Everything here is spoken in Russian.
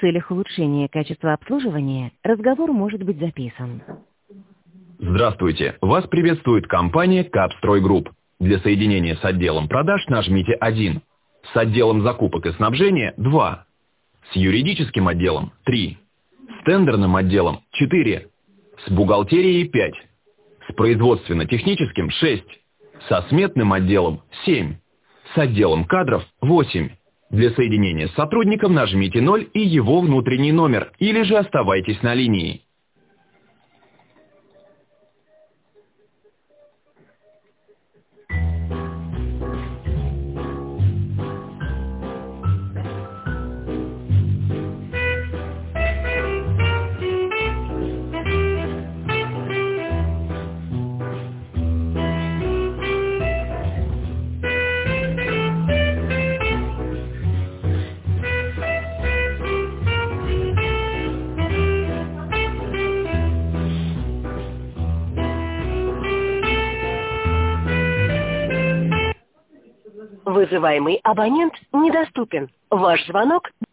В целях улучшения качества обслуживания разговор может быть записан. Здравствуйте! Вас приветствует компания Капстройгрупп. Для соединения с отделом продаж нажмите 1. С отделом закупок и снабжения 2. С юридическим отделом 3. С тендерным отделом 4. С бухгалтерией 5. С производственно-техническим 6. Со сметным отделом 7. С отделом кадров 8. Для соединения с сотрудником нажмите 0 и его внутренний номер, или же оставайтесь на линии. Вызываемый абонент недоступен. Ваш звонок